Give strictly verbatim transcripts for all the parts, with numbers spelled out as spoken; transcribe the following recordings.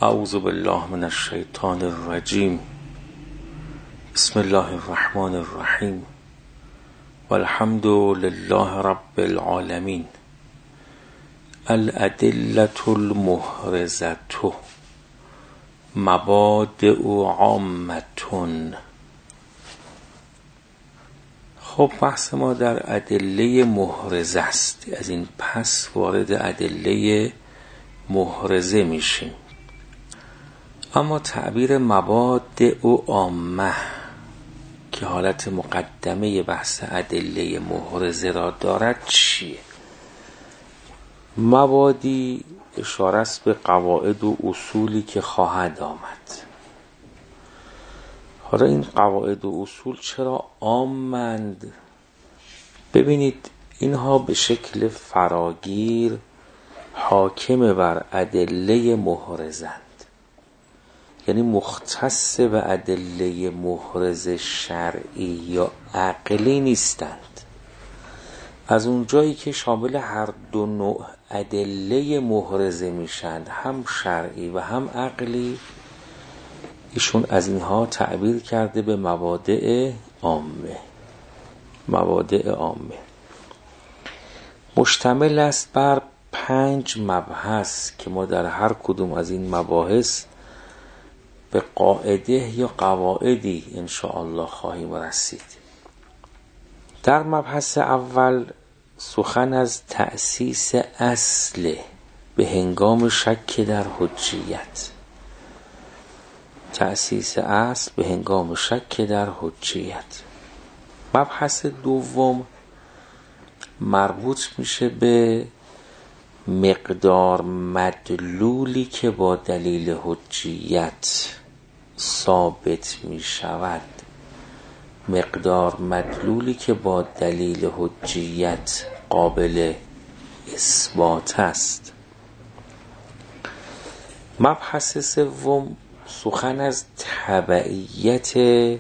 اعوذ بالله من الشیطان الرجیم. بسم الله الرحمن الرحیم. والحمد لله رب العالمین. الادلة المحرزة مبادئ عامة. خب بحث ما در ادله محرزه است. از این پس وارد ادله محرزه میشیم. اما تعبیر مبادئ عامه که حالت مقدمه بحث ادله محرزه را دارد چیه؟ مبادی اشاره است به قواعد و اصولی که خواهد آمد. حالا این قواعد و اصول چرا عامند؟ ببینید اینها به شکل فراگیر حاکم بر ادله محرزند، یعنی مختص به ادله محرز شرعی یا عقلی نیستند. از اونجایی که شامل هر دو نوع ادله محرزه میشند، هم شرعی و هم عقلی، ایشون از اینها تعبیر کرده به مبادئ عامه. مبادئ عامه مشتمل است بر پنج مبحث که ما در هر کدوم از این مباحث به قاعده یا قواعدی انشاءالله خواهیم رسید. در مبحث اول سخن از تأسیس اصل به هنگام شک در حجیت. تأسیس اصل به هنگام شک در حجیت. مبحث دوم مربوط میشه به مقدار مدلولی که با دلیل حجیت ثابت می شود. مقدار مدلولی که با دلیل حجیت قابل اثبات است. مبحث سوم سخن از تبعیت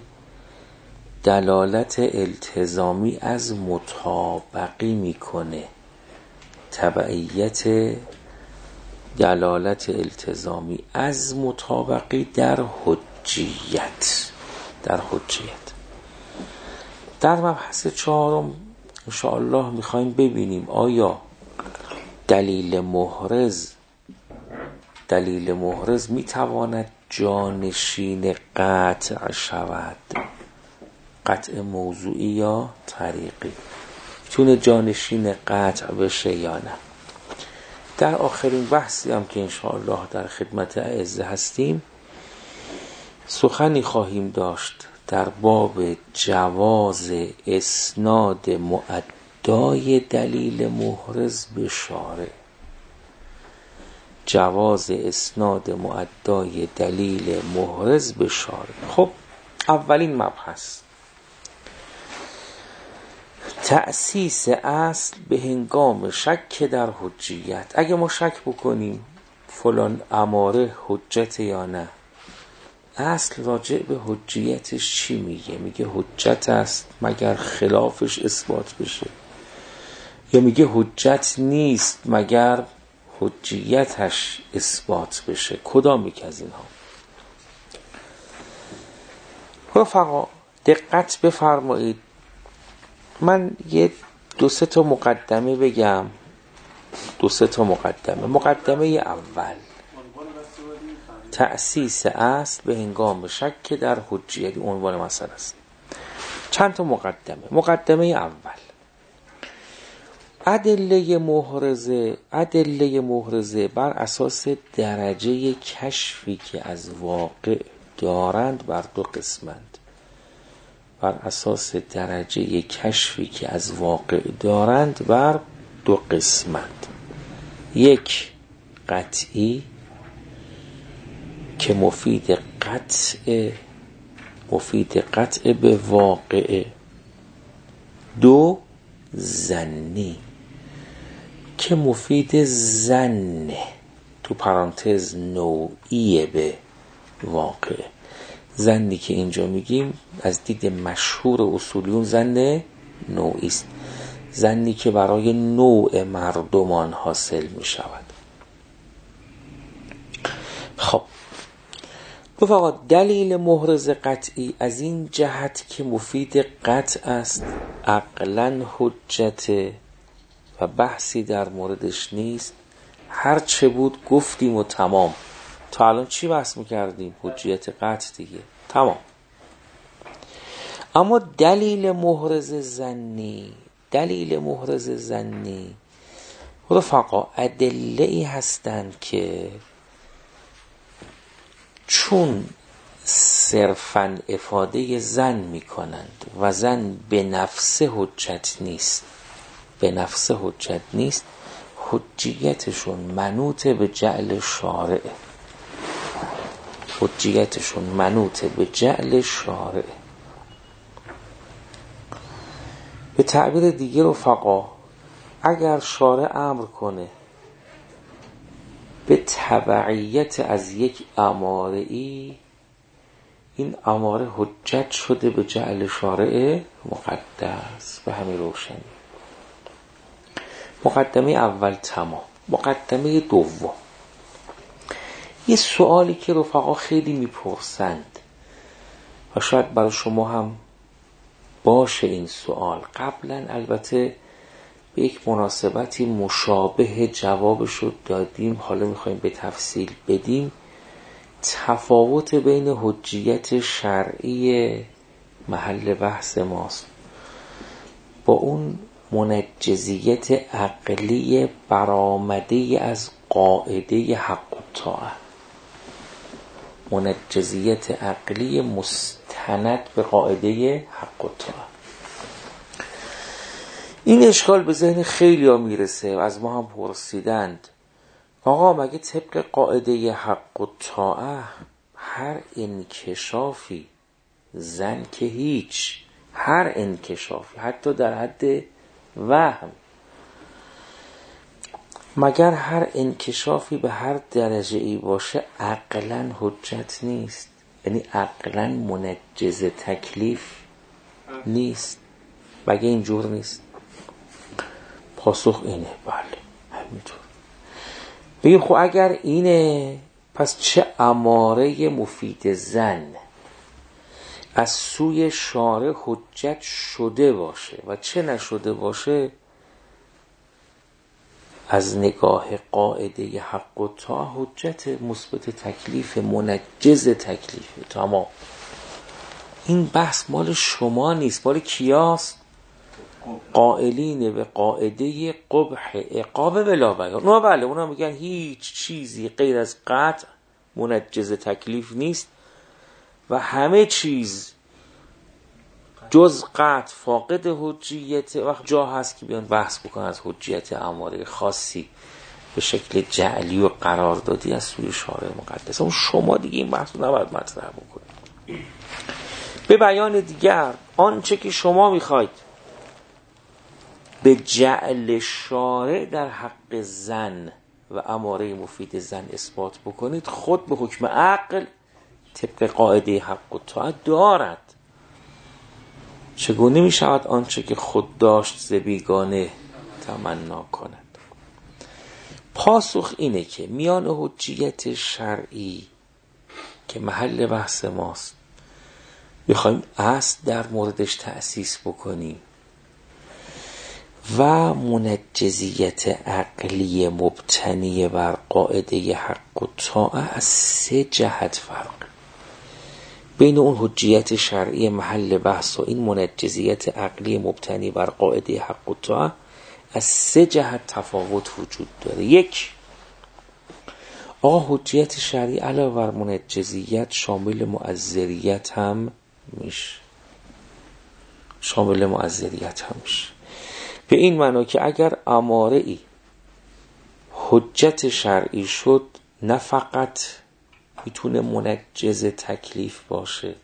دلالت التزامی از مطابقی میکنه. تبعیت دلالت التزامی از مطابقی در حجیت. در حجیت. در مبحث چهارم انشاءالله میخوایم ببینیم آیا دلیل محرز دلیل محرز میتواند جانشین قطع شود، قطع موضوعی یا طریقی، میتونه جانشین قطع بشه یا نه. در آخرین بحثی هم که انشاءالله در خدمت اعزه هستیم سخنی خواهیم داشت در باب جواز اسناد مؤدای دلیل محرز به شارع. جواز اسناد مؤدای دلیل محرز به شارع. خب اولین مبحث تأسیس اصل به هنگام شک در حجیت. اگه ما شک بکنیم فلان اماره حجت یا نه، اصل راجع به حجیتش چی میگه؟ میگه حجت است مگر خلافش اثبات بشه، یا میگه حجت نیست مگر حجیتش اثبات بشه؟ کدام یک از اینها؟ رفقا دقت بفرمایید، من یه دو سه تا مقدمه بگم. دو سه تا مقدمه. مقدمه اول تأسیس اصل به هنگام شک در حجیت، عنوان مسئله است. چند تا مقدمه. مقدمه اول ادله محرزه. ادله محرزه بر اساس درجه کشفی که از واقع دارند بر دو قسمند. بر اساس درجه کشفی که از واقع دارند بر دو قسمند. یک قطعی که مفید قطع مفید قطع به واقع. دو ظنی که مفید ظن تو پرانتز نوعی به واقع. ظنی که اینجا میگیم از دید مشهور اصولیون ظن نوعی است، ظنی که برای نوع مردمان حاصل می شود. خب رفقا دلیل محرز قطعی از این جهت که مفید قطع است، عقلاً حجت و بحثی در موردش نیست، هر چه بود گفتیم و تمام. تا الان چی بحث میکردیم؟ حجیت قطع دیگه، تمام. اما دلیل محرز ظنی، دلیل محرز ظنی رفقا ادله ای هستند که چون صرفاً افاده ظن میکنند و ظن به نفس حجت نیست، به نفس حجت نیست، حجیتشون منوط به جعل شارع، حجیتشون منوط به جعل شارع. به تعبیر دیگه رفقا اگر شارع امر کنه به تبعیت از یک اماره‌ای، این اماره حجت شده به جعل شارع مقدس. به همین روشنی. مقدمه اول تمام. مقدمه دوم، یه سوالی که رفقا خیلی میپرسند و شاید برای شما هم باشه این سوال، قبلا البته به یک مناسبتی مشابه جوابشو دادیم، حالا میخوایم به تفصیل بدیم. تفاوت بین حجیت شرعی محل بحث ماست با اون منجزیت عقلی برآمده از قاعده حق و طاعه، منجزیت عقلی مستند به قاعده حق و طاعه. این اشکال به ذهن خیلی ها میرسه و از ما هم پرسیدند آقا مگه طبق قاعده حق و طاعه هر انکشافی ظن که هیچ، هر انکشافی حتی در حد وهم، مگر هر انکشافی به هر درجه ای باشه عقلاً حجت نیست؟ یعنی عقلاً منجز تکلیف نیست؟ مگه اینجور نیست؟ پاسخ اینه بله همینطور. بگیم خب اگر اینه پس چه اماره مفید ظن از سوی شارع حجت شده باشه و چه نشده باشه از نگاه قاعده حق و طاعه حجت مثبت تکلیف، منجز تکلیف. تمام. این بحث مال شما نیست، مال کیاست؟ قائلین به قاعده قبح عقاب بلا بیان. اونا بله اونا میگن هیچ چیزی غیر از قطع منجز تکلیف نیست و همه چیز جز قطع فاقد حجیت. وقت جا هست که بیان بحث بکنن از حجیت اماره خاصی به شکل جعلی و قراردادی از سوی شارع مقدس. اون شما دیگه این بحث رو نباید مطرح بکنید. به بیان دیگر آنچه که شما میخواید به جعل شارع در حق ظن و اماره مفید ظن اثبات بکنید خود به حکم عقل طبق قاعده حق و طاعه دارد. چگونه می شود آنچه که خود داشت ز بیگانه تمنا کند؟ پاسخ اینه که میان حجیت شرعی که محل بحث ماست بخوایم اصل در موردش تأسیس بکنیم و منجزیت عقلی مبتنی بر قاعده حق و طاعه از سه جهت فرق بین اون حجیت شرعی محل بحث و این منجزیت عقلی مبتنی بر قاعده حق و طاعه از سه جهت تفاوت وجود داره. یک، آقا حجیت شرعی علاوه بر منجزیت شامل مؤثریت هم میشه، شامل مؤثریت هم میشه به این معنی که اگر اماره ای حجت شرعی شد نه فقط میتونه منجز تکلیف باشه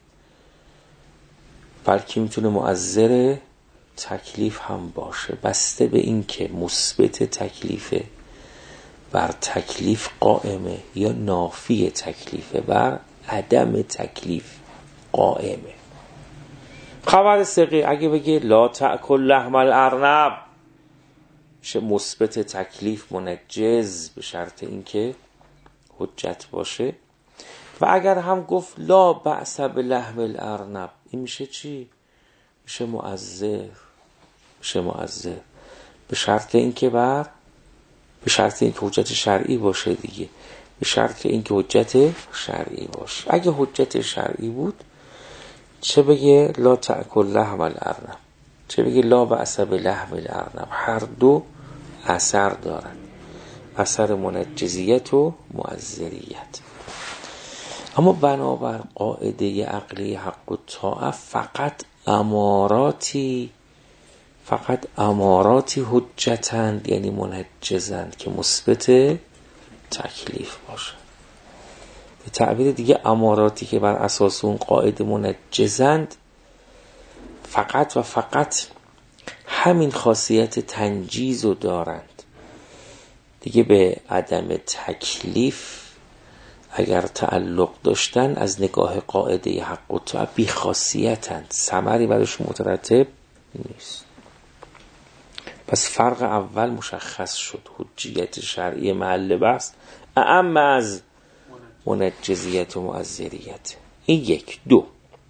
بلکه میتونه مؤثر تکلیف هم باشه، بسته به این که مثبت تکلیفه بر تکلیف قائمه یا نافی تکلیفه بر عدم تکلیف قائمه. خبر ثقه اگه بگه لا تأکل لحم الارنب میشه مثبت تکلیف منجز به شرط اینکه حجت باشه. و اگر هم گفت لا بأس بلحم الارنب، این میشه چی؟ میشه معذر، میشه معذر به شرط اینکه بر به شرط اینکه حجت شرعی باشه دیگه، به شرط اینکه حجت شرعی باشه. اگه حجت شرعی بود چه بگه لا تأکل لحم الارنب، چه بگه لا بأس بلحم الارنب، هر دو اثر دارن، اثر منجزیت و معذریت. اما بنابر قاعده عقلی حق و طاعه فقط اماراتی فقط اماراتی حجتند، یعنی منجزند که مثبت تکلیف باشه. به تعبیر دیگه اماراتی که بر اساس اون قاعده منجزند فقط و فقط همین خاصیت تنجیز رو دارند دیگه، به عدم تکلیف اگر تعلق داشتن از نگاه قاعده حق و طاعه بی خاصیتند، ثمری برایشون مترتب نیست. پس فرق اول مشخص شد، حجیت شرعی محل بحث اعم از منجزیت و معذریت. این یک. دو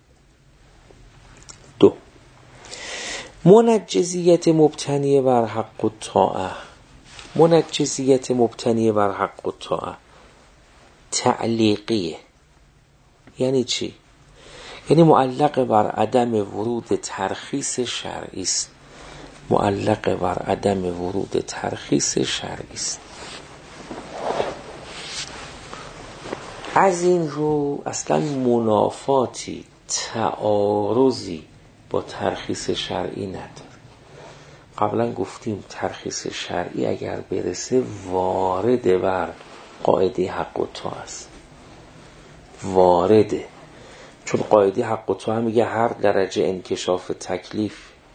دو منجزیت مبتنی بر حق و طاعه، منجزیت مبتنی بر حق و طاعه تعلیقیه. یعنی چی؟ یعنی معلق بر عدم ورود ترخیص شرعی است، معلق بر عدم ورود ترخیص شرعی است. از این رو اصلا منافاتی، تعارضی با ترخیص شرعی نداره. قبلا گفتیم ترخیص شرعی اگر برسه وارد بر قاعده حق و طاعه است، وارده، چون قاعده حق و طاعه میگه هر درجه انکشاف تکلیف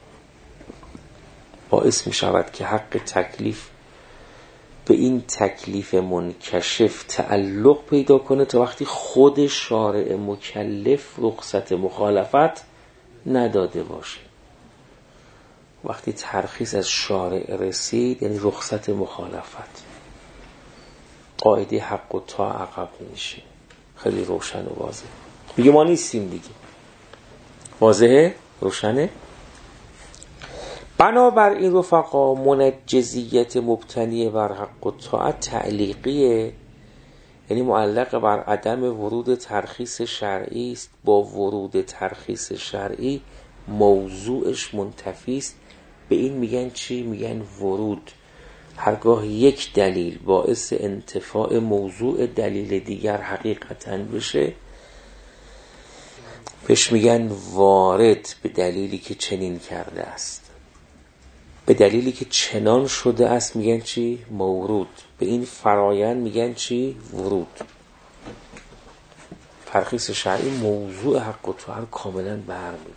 باعث میشود که حق تکلیف به این تکلیف منکشف تعلق پیدا کنه تا وقتی خود شارع مکلف رخصت مخالفت نداده باشه. وقتی ترخیص از شارع رسید یعنی رخصت مخالفت، قاعده حق و طاعه عقب میشه. خیلی روشن و واضح. میگه ما نیستیم دیگه، واضحه، روشنه. بنابر این رفقا منجزیت مبتنی بر حق و طاعه تعلیقیه، یعنی معلق بر عدم ورود ترخیص شرعی است. با ورود ترخیص شرعی موضوعش منتفی است. به این میگن چی؟ میگن ورود. هرگاه یک دلیل باعث انتفاع موضوع دلیل دیگر حقیقتاً بشه بهش میگن وارد، به دلیلی که چنین کرده است، به دلیلی که چنان شده است میگن چی؟ مورود. به این فرایند میگن چی؟ ورود. ترخیص شرعی موضوع حق و طاعه کاملا برمی‌داره.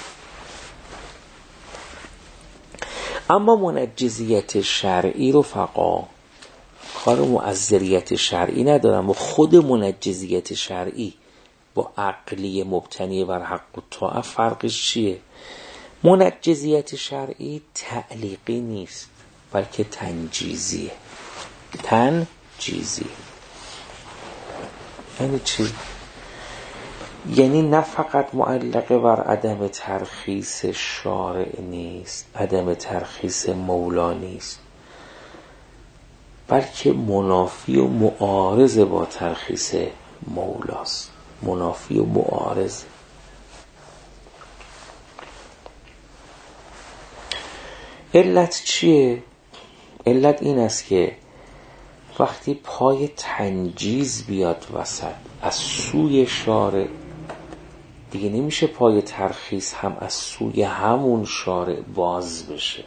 اما منجزیت شرعی رو فقا کار معذریت شرعی ندارم، و خود منجزیت شرعی با عقلی مبتنی بر حق و طاعه فرقش چیه؟ منجزیت شرعی تعلیقی نیست بلکه تنجیزیه. تنجیزی یعنی چی؟ یعنی نه فقط معلق بر عدم ترخیص شارع نیست، عدم ترخیص مولا نیست، بلکه منافی و معارض با ترخیص مولاست. منافی و معارض. علت چیه؟ علت این است که وقتی پای تنجیز بیاد وسط از سوی شارع، دیگه نمیشه پای ترخیص هم از سوی همون شارع باز بشه.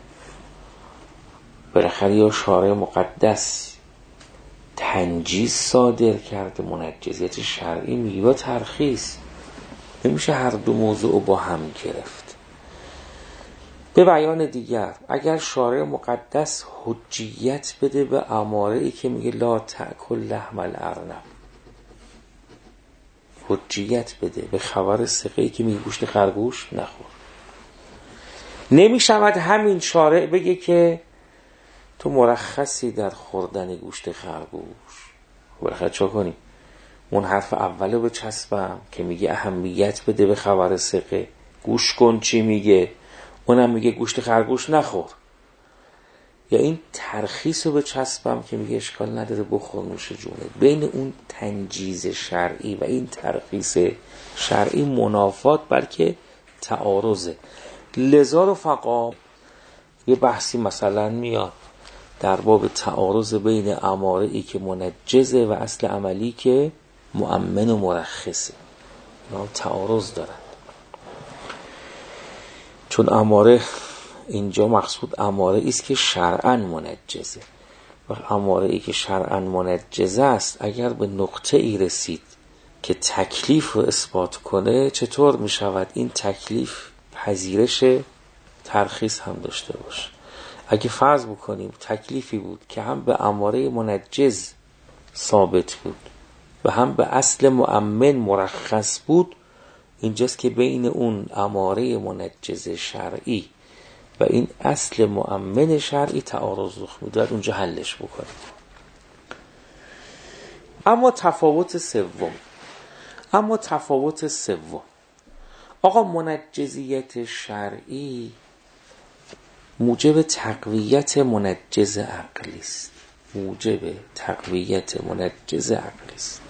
بالاخره یا شارع مقدس تنجیز صادر کرده، منجزیت شرعی میگه با ترخیص، نمیشه هر دو موضوع با هم گرفت. به بیان دیگر اگر شارع مقدس حجیت بده به اماره ای که میگه لا تأکل لحم الارنب، حجیت بده به خبر ثقه‌ای که میگه گوشت خرگوش نخور، نمیشود همین شارع بگه که تو مرخصی در خوردن گوشت خرگوش. بالاخره چه کنیم؟ اون حرف اول رو بچسبم که میگه اهمیت بده به خبر ثقه، گوش کن چی میگه، اونم میگه گوشت خرگوش نخور، یا این ترخیص رو بچسبم که میگه اشکال نداره بخور نوش جونه. بین اون تنجیز شرعی و این ترخیص شرعی منافات بلکه تعارضه. لذا رفقا یه بحثی مثلا میاد در باب تعارض بین اماره ای که منجزه و اصل عملی که مؤمن و مرخصه، اینا تعارض دارن. چون اماره اینجا مقصود اماره ایست که شرعاً منجزه و اماره ای که شرعاً منجزه است اگر به نقطه ای رسید که تکلیف رو اثبات کنه، چطور می شود این تکلیف پذیرش ترخیص هم داشته باشه؟ اگه فرض بکنیم تکلیفی بود که هم به اماره منجز ثابت بود و هم به اصل مؤمن مرخص بود، اینجاست که بین اون اماره منجز شرعی و این اصل مؤمن شرعی تعارض رخ میده، اونجا حلش بکنیم. اما تفاوت سوم اما تفاوت سوم آقا منجزیت شرعی موجب تقویت منجز عقلی است. موجب تقویت منجز عقلی است.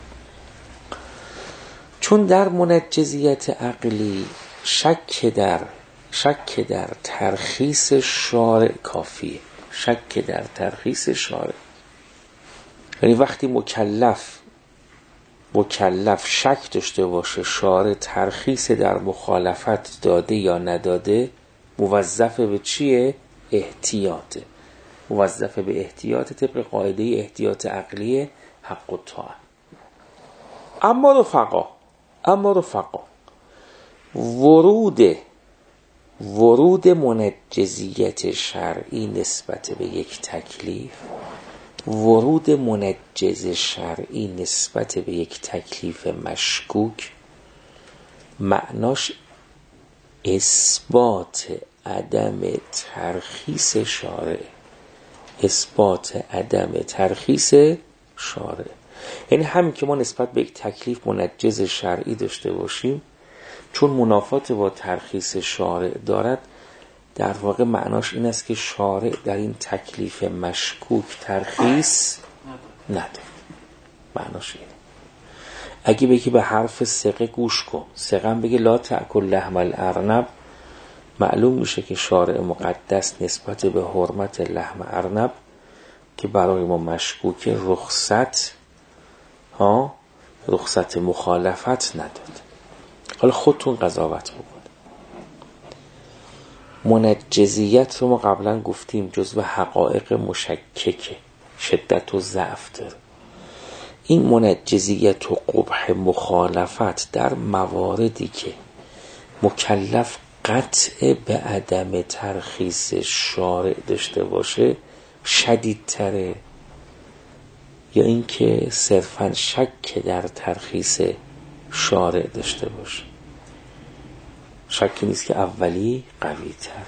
چون در منجزیت عقلی شک در شک در ترخیص شارع کافیه. شک در ترخیص شارع، یعنی وقتی مکلف مکلف شک داشته باشه شارع ترخیص در مخالفت داده یا نداده، موظف به چیه؟ احتیاطه. موظف به احتیاط طبق قاعده احتیاط عقلی حق و طاعه. اما رفقا اما رفقا ورود ورود منجزیت شرعی نسبت به یک تکلیف ورود منجز شرعی نسبت به یک تکلیف مشکوک معناش اثبات عدم ترخیص شارع. اثبات عدم ترخیص شارع یعنی همین که ما نسبت به یک تکلیف منجز شرعی داشته باشیم، چون منافات با ترخیص شارع دارد، در واقع معناش این است که شارع در این تکلیف مشکوک ترخیص نداره. معناش اینه. اگه بگی به حرف ثقه گوش کن، ثقه هم بگه لا تأکل لحم الارنب، معلوم میشه که شارع مقدس نسبت به حرمت لحم ارنب که برای ما مشکوکه رخصت ها رخصت مخالفت نداد. حالا خودتون قضاوت بکن. منجزیت رو ما قبلا گفتیم جزو حقایق مشککه، شدت و ضعف داره. این منجزیت و قبح مخالفت در مواردی که مکلف قطع به عدم ترخیص شارع داشته باشه شدیدتره، یا اینکه صرفاً شک در ترخیص شارع داشته باشه؟ شکی نیست که اولی قوی تر.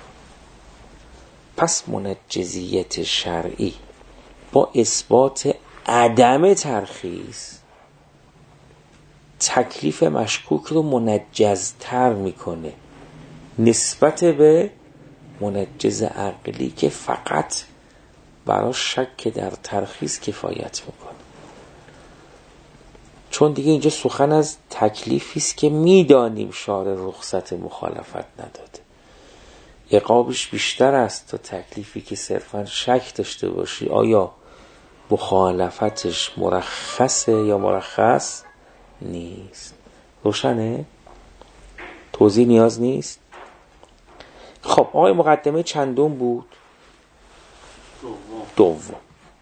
پس منجزیت شرعی با اثبات عدم ترخیص تکلیف مشکوک رو منجزتر میکنه نسبت به منجز عقلی که فقط برای شک در ترخیص کفایت میکنه. چون دیگه اینجا سخن از تکلیفی است که میدانیم شارع رخصت مخالفت نداده، عقابش بیشتر است تا تکلیفی که صرفا شک داشته باشی آیا مخالفتش مرخصه یا مرخص نیست. روشنه؟ توضیح نیاز نیست. خب آقای مقدمه چندم بود؟ دوم.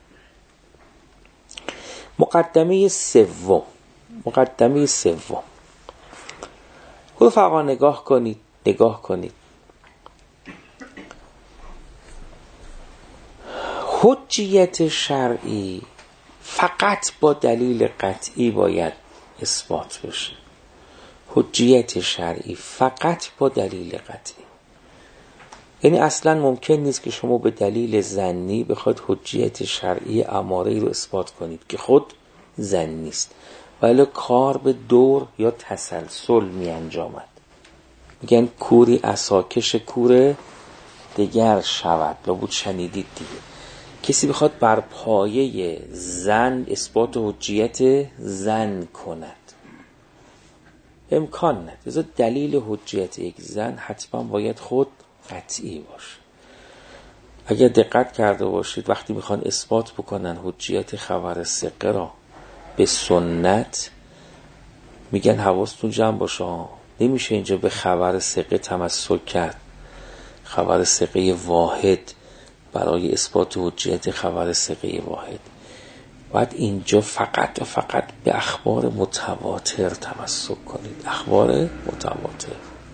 مقدمه سوم مقدمه سوم رفقا نگاه کنید نگاه کنید حجیت شرعی فقط با دلیل قطعی باید اثبات بشه. حجیت شرعی فقط با دلیل قطعی، یعنی اصلا ممکن نیست که شما به دلیل ظنی بخواید حجیت شرعی اماره رو اثبات کنید که خود زنی است، ولی کار به دور یا تسلسل می انجامد. میگن کوری عصاکش کور دگر شود. لابد شنیدید دیگه. کسی بخواد بر پایه زن اثبات حجیت زن کند امکان نداره. دلیل حجیت یک زن حتما باید خود قطعی باشه. اگر دقت کرده باشید وقتی میخوان اثبات بکنن حجیت خبر ثقه را به سنت، میگن حواستون جمع باشه، نمیشه اینجا به خبر ثقه تمسک کرد، خبر ثقه واحد برای اثبات حجیت خبر ثقه واحد. باید اینجا فقط و فقط به اخبار متواتر تمسک کنید. اخبار متواتر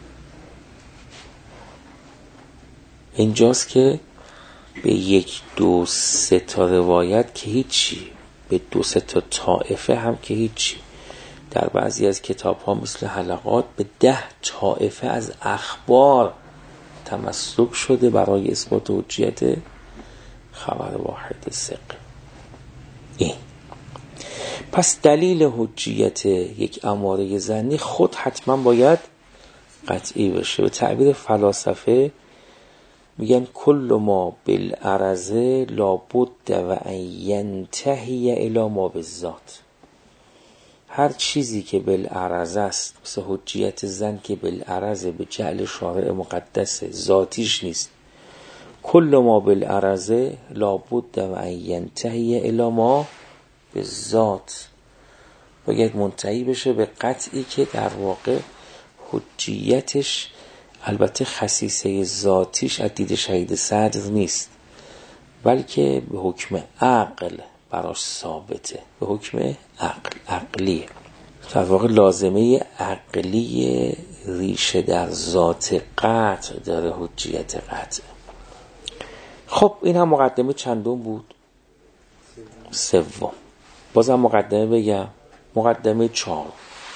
اینجاست که به یک دو سه تا روایت که هیچی، به دو سه تا طائفه هم که هیچی. در بعضی از کتاب ها مثل حلقات به ده طائفه از اخبار تمسک شده برای اثبات حجیت خبر واحد ثقه. این پس دلیل حجیت یک اماره زنی خود حتما باید قطعی بشه. به تعبیر فلاسفه میگن کل ما بالعرضه لابد و ان ینتهی الی ما بالذات. هر چیزی که بالعرض است، مثل حجیت زن که بالعرض به جعل شارع مقدس ذاتیش نیست، کل ما بالعرض لابد و ان ینتهی الی ما بالذات، باید منتهی بشه به قطعی که در واقع حجیتش البته خصیصه ذاتیش از دید شهید صدر نیست، بلکه به حکم عقل براش ثابته، به حکم عقل عقلیه. در واقع لازمه عقلی ریشه در ذات قطع داره حجیت قطع. خب این هم مقدمه چندم بود؟ سوم. بازم مقدمه بگم، مقدمه چهارم.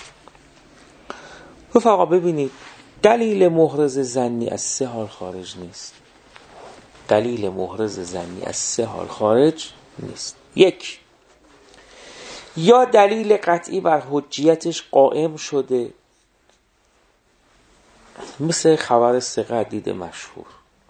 رفقا ببینید دلیل محرز زنی از سه حال خارج نیست. دلیل محرز زنی از سه حال خارج نیست. یک، یا دلیل قطعی بر حجیتش قائم شده، مثل خبر ثقه دید مشهور.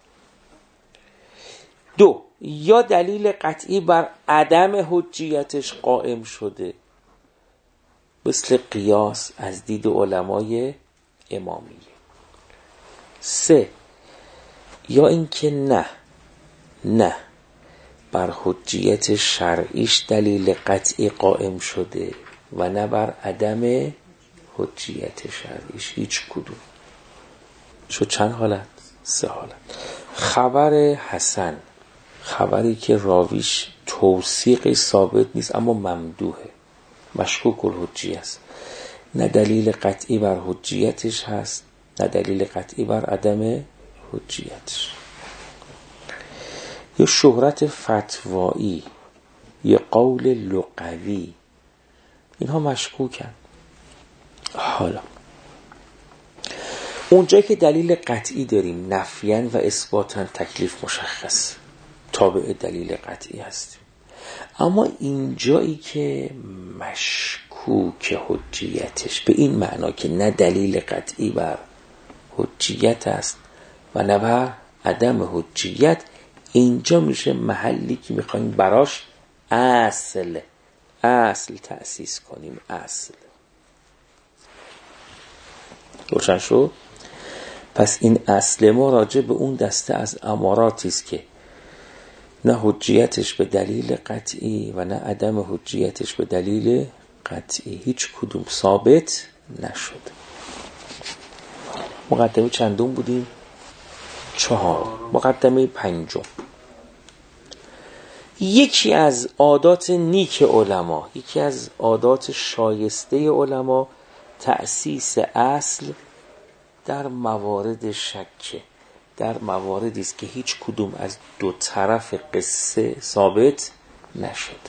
دو، یا دلیل قطعی بر عدم حجیتش قائم شده، مثل قیاس از دید علمای امامیه. سه، یا اینکه نه نه بر حجیت شرعیش دلیل قطعی قائم شده و نه بر عدم حجیت شرعیش، هیچ کدوم. شد چند حالت؟ سه حالت. خبر حسن، خبری که راویش توثیقی ثابت نیست اما ممدوحه، مشکوک الحجیه است، نه دلیل قطعی بر حجیتش هست نه دلیل قطعی بر عدم حجیتش. یا شهرت فتوایی یا قول لغوی، اینها مشکوکن. حالا اونجایی که دلیل قطعی داریم نفیاً و اثباتاً تکلیف مشخص، تابع دلیل قطعی هستیم. اما اینجایی که مشکوک حجیتش به این معنا که نه دلیل قطعی بر حجیت است و نه بر عدم حجیت، اینجا میشه محلی که میخوایم براش اصل اصل تأسیس کنیم. اصل روشن شد؟ پس این اصل ما راجع به اون دسته از اماراتی است که نه حجیتش به دلیل قطعی و نه عدم حجیتش به دلیل قطعی هیچ کدوم ثابت نشد. مقدمه چندم بودیم؟ چهار. مقدمه پنجم، یکی از عادات نیک علما، یکی از عادات شایسته علما تأسیس اصل در موارد شکه، در مواردی است که هیچ کدوم از دو طرف قصه ثابت نشد.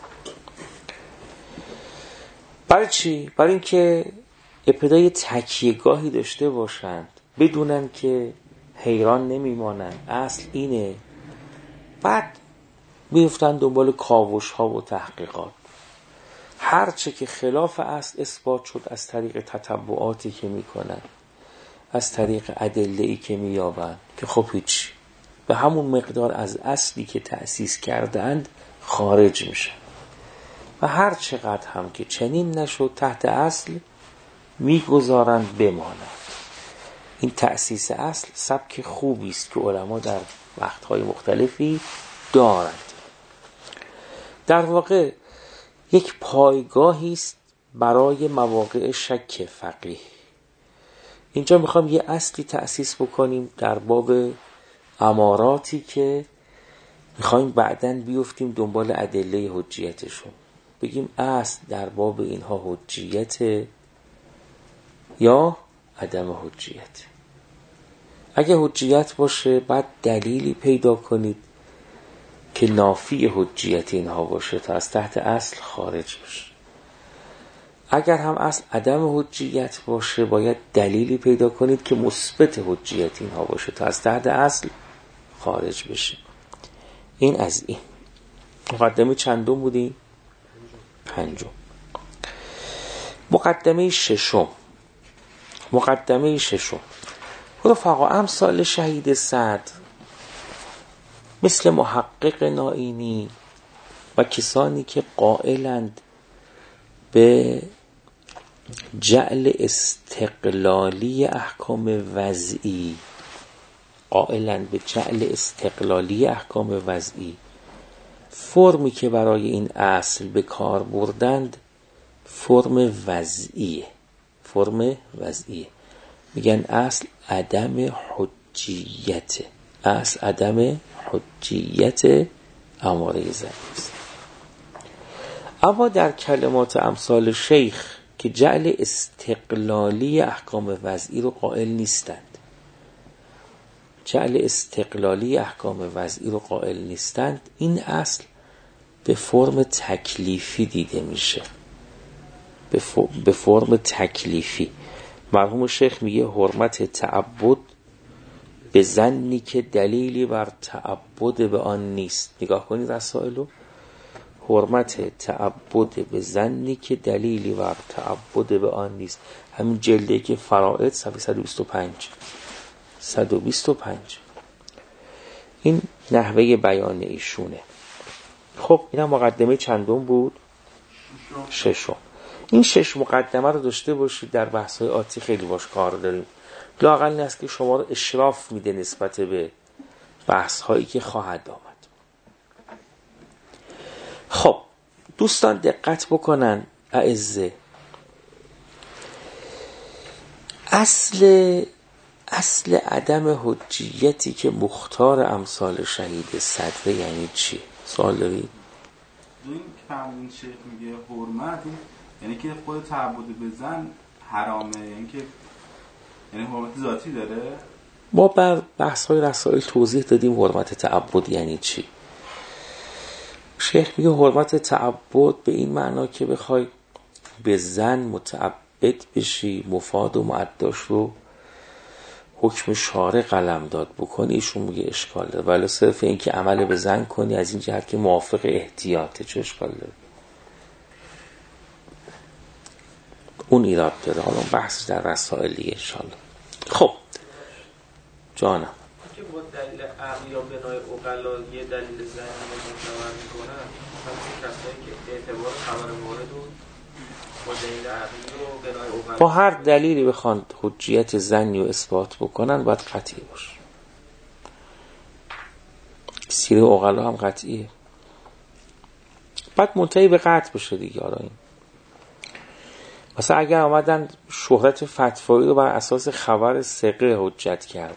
برای چی؟ برای اینکه ابتدای تکیه‌گاهی داشته باشند، بدونن که حیران نمیمانن اصل اینه، بعد میفتن دنبال کاوش ها و تحقیقات. هرچه که خلاف اصل اثبات شد از طریق تتبعاتی که میکنن، از طریق ادله‌ای که مییابن، که خب هیچ، به همون مقدار از اصلی که تأسیس کردند خارج میشن. و هر چقدر هم که چنین نشد تحت اصل میگذارند بمانند. این تأسیس اصل سبک خوبی است که علما در وقتهای مختلفی دارند. در واقع یک پایگاهی است برای مواقع شک فقیه. اینجا میخوام یه اصلی تأسیس بکنیم در باب اماراتی که میخوایم بعداً بیفتیم دنبال ادله حجیتشون. بگیم اصل در باب اینها حجیت یا عدم حجیت. اگه حجیت باشه بعد دلیلی پیدا کنید که نافی حجیت اینها باشه تا از تحت اصل خارج بشه. اگر هم اصل عدم حجیت باشه باید دلیلی پیدا کنید که مثبت حجیت اینها باشه تا از تحت اصل خارج بشه. این از این. مقدمه چندم بودیم؟ پنجم. مقدمه ششم. مقدمه ششم رفقا امثال شهید صدر مثل محقق نائینی و کسانی که قائلند به جعل استقلالی احکام وضعی قائلند به جعل استقلالی احکام وضعی، فرمی که برای این اصل به کار بردند فرم وضعیه. فرم وضعیه میگن اصل عدم حجیت، اصل عدم حجیت اماره زنی است. اما در کلمات امثال شیخ که جعل استقلالی احکام وضعی رو قائل نیستند، جعل استقلالی احکام وضعی رو قائل نیستند، این اصل به فرم تکلیفی دیده میشه. به فرم تکلیفی. مرحوم شیخ میگه حرمت تعبد به ظنی که دلیلی بر تعبد به آن نیست. نگاه کنید رسائلو. حرمت تعبد به ظنی که دلیلی بر تعبد به آن نیست. همین جلده که فرائض صفحه صد و بیست و پنج صد و بیست و پنج. این نحوه بیان ایشونه. خب این هم مقدمه چندم بود؟ ششم. این شش مقدمه رو داشته باشید، در بحث‌های آتی خیلی باش کار داریم. لااقل این است که شما رو اشراف میده نسبت به بحث‌هایی که خواهد آمد. خب دوستان دقت بکنن اعزه، اصل اصل عدم حجیتی که مختار امثال شهید صدره یعنی چی؟ سوال دارید؟ این که فرمودین شیخ میگه حرمت، یعنی که خود تعبد به زن حرامه، یعنی که یعنی حرمت ذاتی داره؟ ما بر بحث‌های رسائل توضیح دادیم حرمت تعبد یعنی چی. شیخ میگه حرمت تعبد به این معنا که بخوای به زن متعبد بشی، مفاد و معداش رو حکم شارع قلمداد بکنی، ایشون میگه اشکال داره. ولی صرف این که عمل به زن کنی از این جهت که موافق احتیاطه، چه اشکال داره؟ اون ایراد داره. حالا بحث در رسائل دیگه انشالله. خب جانم که با دلیل عقلی یا بنای عقلا یه دلیل ذهنی رو معتبر میکنن، همون کسایی که اعتبار خبر مورد رو با دلیل عقلی و بنای عقلا با هر دلیلی بخوان حجیت ظنی رو اثبات بکنن باید قطعی باشه. سیره عقلا هم قطعیه، بعد منتهی به قطع بشه دیگه. آره این مثلا اگر آمدن شهرت فتوایی رو بر اساس خبر ثقه حجت کردن،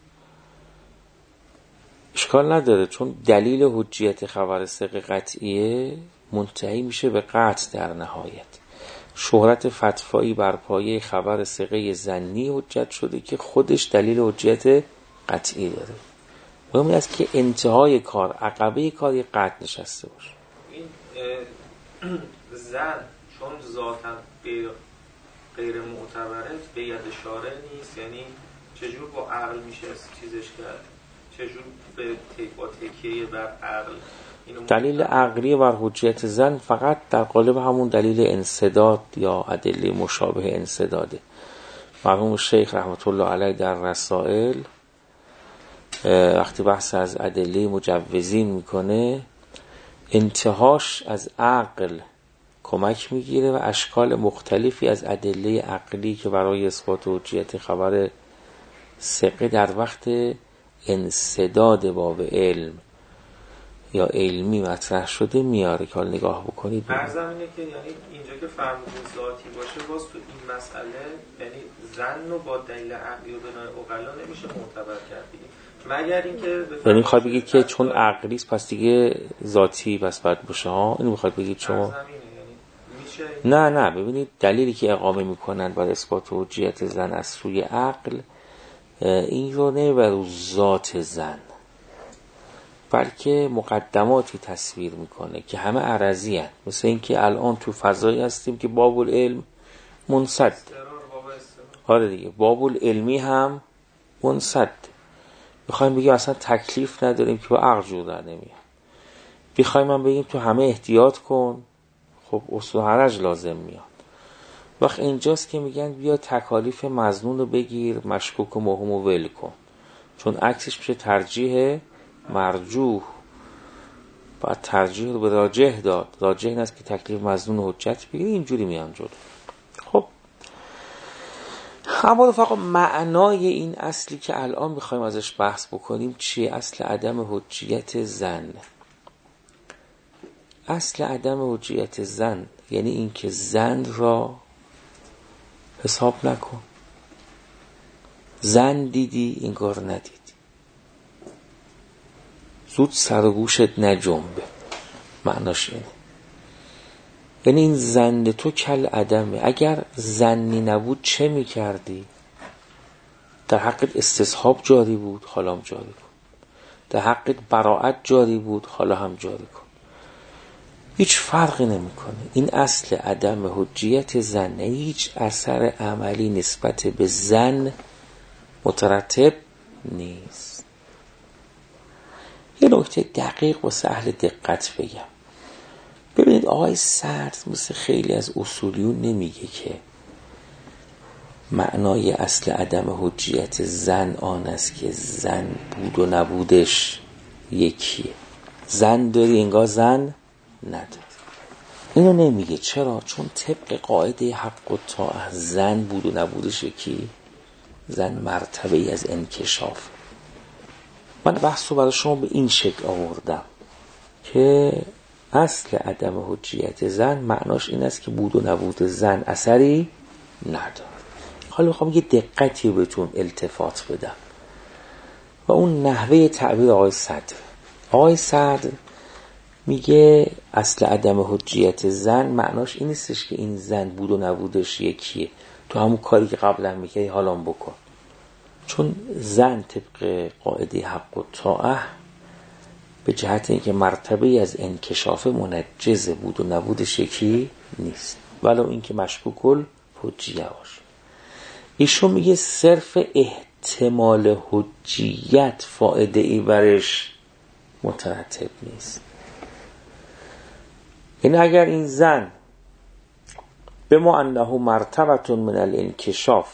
اشکال نداره، چون دلیل حجیت خبر ثقه قطعیه، منتهی میشه به قطع در نهایت. شهرت فتوایی بر پایه خبر ثقه ظنی حجت شده که خودش دلیل حجیت قطعی داره. مهم است که انتهای کار، عقبه کار یک قطع نشسته باشه. این زن چون ذاتاً غیر غیر معتبره به ید شارع نیست، یعنی چجور با عقل میشه چیزش کرد، چجور به با تکیه بر عقل دلیل عقلی بر حجیت زن فقط در قالب همون دلیل انسداد یا ادله مشابه انسداده. مرحوم شیخ رحمت الله علیه در رسائل وقتی بحث از ادله مجوزین میکنه انتهاش از عقل کمک میگیره و اشکال مختلفی از ادله عقلی که برای اثبات حجیت خبر ثقه در وقت انسداد باب علم یا علمی مطرح شده میاره که حال نگاه بکنید. عرضم اینه که یعنی اینجا که فرمودین ذاتی باشه باز تو این مسئله یعنی زن رو با دلیل عقلی و بنای عقلا نمیشه معتبر کرد دیگه، مگر اینکه یعنی میخواد بگید که چون عقلی است پس دیگه ذاتی بس باید باشه ها، اینو میخواد بگید شما؟ نه نه ببینید دلیلی که اقامه میکنند برای اثبات حجیت زن از سوی عقل این رو نمیبره رو ذات زن، بلکه مقدماتی تصویر میکنه که همه عرضی هست. مثل این که الان تو فضایی هستیم که باب العلم منسد، آره دیگه باب العلمی هم منسد. بخوایم بگیم اصلا تکلیف نداریم که با عقل جور در نمیاد. بخوایم من بگیم تو همه احتیاط کن، خب اصل و حرج لازم میاد. وقت اینجاست که میگن بیا تکالیف مظنون رو بگیر، مشکوک و موهوم رو ول کن، چون عکسش میشه ترجیح مرجوح. باید ترجیح رو به راجح داد. راجح این است که تکلیف مظنون و حجت بگیری، اینجوری میان جلو. خب اما فقط معنای این اصلی که الان میخوایم ازش بحث بکنیم چیه؟ اصل عدم حجیت زن. اصل عدم حجیت زن یعنی این که زن را حساب نکن. زن دیدی انگار ندیدی، زود سر و گوشت نجنبه. معناش اینه، یعنی این زن تو کل عدمه. اگر زنی نبود چه میکردی؟ در حقت استصحاب جاری بود، حالا هم جاری کن. در حقت براعت جاری بود، حالا هم جاری کن. هیچ فرقی نمیکنه. این اصل عدم حجیت زن، هیچ اثر عملی نسبت به زن مترتب نیست. یه نکته دقیق و سهل دقت بگم. ببینید آقای سرد مثل خیلی از اصولیون نمیگه که معنای اصل عدم حجیت زن آن است که زن بود و نبودش یکیه. زن داری انگار زن نداری. اینو نمیگه. چرا؟ چون طبق قاعده حق و طاعه زن بود و نبودش یکی. زن مرتبه ای از انکشاف. من بحث رو برای شما به این شکل آوردم که اصل عدم حجیت زن معناش این است که بود و نبود زن اثری نداره. حالا میخوام یه دقتی بهتون التفات بدم و اون نحوه تعبیر آقای صدر. آقای صدر میگه اصل عدم حجیت زن معناش این نیستش که این زن بود و نبودش یکیه، تو همون کاری که قبلا میگه حالا بکن. چون زن طبق قاعده حق و طاعه به جهت اینکه مرتبه از انکشاف منجز بود و نبودش یکی نیست، ولو اینکه مشکوک الحجیه باشه. ایشون میگه صرف احتمال حجیت فائده ای برش مترتب نیست. این اگر این زن به ما انه مرتبتون من الانکشاف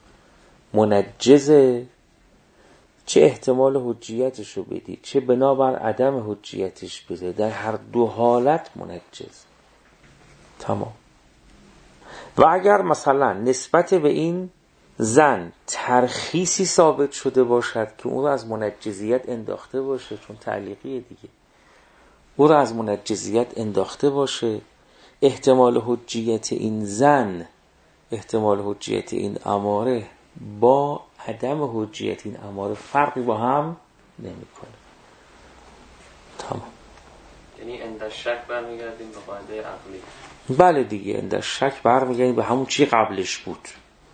منجزه، چه احتمال حجیتش رو بدید چه بنابر عدم حجیتش بده، در هر دو حالت منجز. تمام. و اگر مثلا نسبت به این زن ترخیصی ثابت شده باشد که اون رو از منجزیت انداخته باشه، چون تعلیقیه دیگه، اون رو از منجزیت انداخته باشه، احتمال حجیت این زن احتمال حجیت این اماره با عدم حجیت این اماره فرقی با هم نمیکنه. تمام. یعنی اند شک برمیگردیم به قاعده عقلی. بله دیگه، اند شک برمیگردیم به همون چی قبلش بود.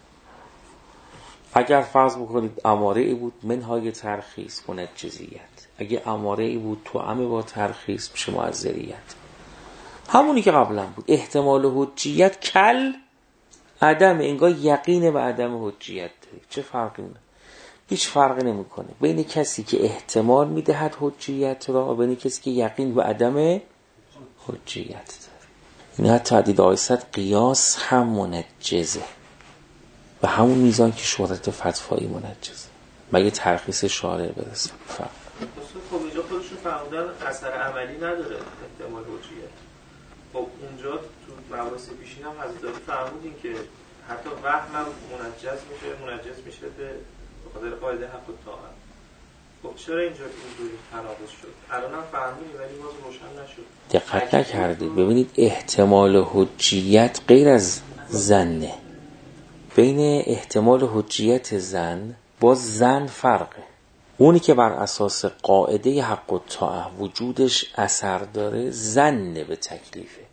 اگر فرض بکنید اماره ای بود منهای ترخیص منجزیت، اگه اماره ای بود توأم با ترخیص میشه معذریت، همونی که قبلا بود. احتمال حجیت کل عدم، انگار یقین به عدم حجیت داری. چه فرقی نه؟ هیچ فرقی نمیکنه بین کسی که احتمال میدهد حجیت را و بین کسی که یقین و عدم حجیت داره. این حتی عدید آیست قیاس هم منجزه و همون میزان که شهرت فتوایی منجزه مگه ترخیص شارع برسه. فرق خب اینجا خودشون فهمودن اثر عملی نداره احتمال حجیت. خب اونجا تو مباحث پیشین هم حضرت فهمودین که حتی وهم هم منجز میشه منجز میشه به خاطر قاعده حق و طاعت. خب چرا اینجا اینجوری تناقض شد؟ الان هم فهمیدیم ولی باز روشن نشد. دقت نکردید. ببینید احتمال حجیت غیر از ظنه. بین احتمال حجیت ظن با ظن فرقه. اونی که بر اساس قاعده حق و طاعت وجودش اثر داره ظن به تکلیفه.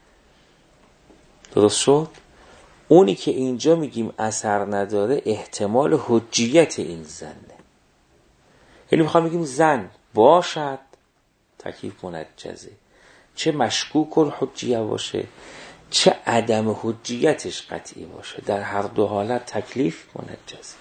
درست شد؟ اونی که اینجا میگیم اثر نداره احتمال حجیت این ظنه. یعنی میخوام بگیم ظن باشد تکلیف منجزه، چه مشکوک الحجیه باشه چه عدم حجیتش قطعی باشه، در هر دو حالت تکلیف منجزه.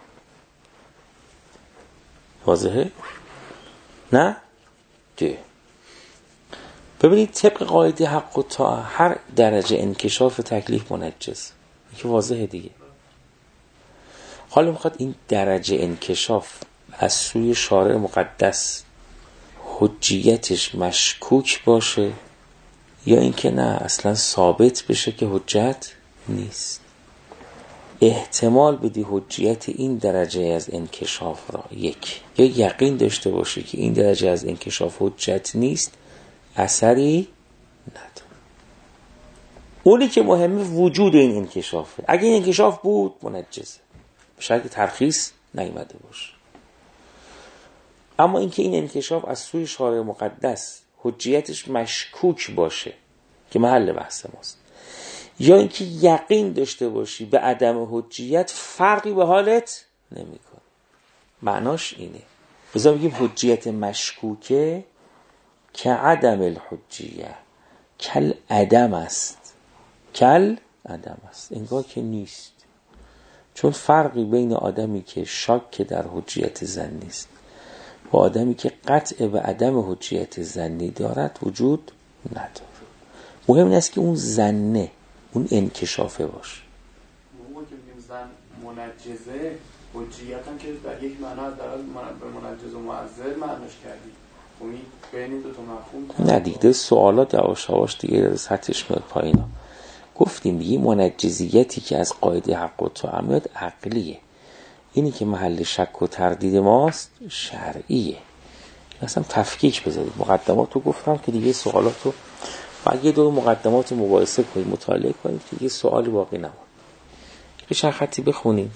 واضحه؟ نه؟ ده. ببینید طبق قاعده حق و طاعت هر درجه انکشاف تکلیف منجز. این که واضحه دیگه. حالا میخواد این درجه انکشاف از سوی شارع مقدس حجیتش مشکوک باشه یا اینکه نه اصلا ثابت بشه که حجت نیست. احتمال بدی حجیت این درجه از انکشاف را یک، یا یقین داشته باشه که این درجه از انکشاف حجت نیست اثری نداره. اونی که مهمه وجود این انکشافه. اگه این انکشاف بود منجزه به شرط ترخیص نیامده باشه. اما اینکه این انکشاف از سوی شارع مقدس حجیتش مشکوک باشه که محل بحث ماست، یا اینکه یقین داشته باشی به عدم حجیت فرقی به حالت نمیکنه. معناش اینه. بذار بگیم حجیت مشکوکه که عدم الحجیه کل عدم است. کل عدم است انگار که نیست. چون فرقی بین آدمی که شک در حجیت ظنی است و آدمی که قطع به عدم حجیت ظنی دارد وجود نداره. مهم این است که اون ظنه اون انکشافه باشه. موقعی که بگیم ظن منجزه حجیت هم که در یک معنا از در به منجز و معذر معناش کردیم. امید بین دو تا مفهوم نه دیگه سوالات یواش یواش دیگه سطحش میاد پایینا. گفتیم دیگه منجزیتی که از قاعده حق و طاعت میاد عقلیه. اینی که محل شک و تردید ماست شرعیه. اصلا تفکیک بذارید. مقدماتو گفتم که دیگه سوالاتو بعد یه دور مقدمات مباحثه کنید مطالعه کنید که دیگه سوالی باقی نمونه. یه چند خطی بخونیم.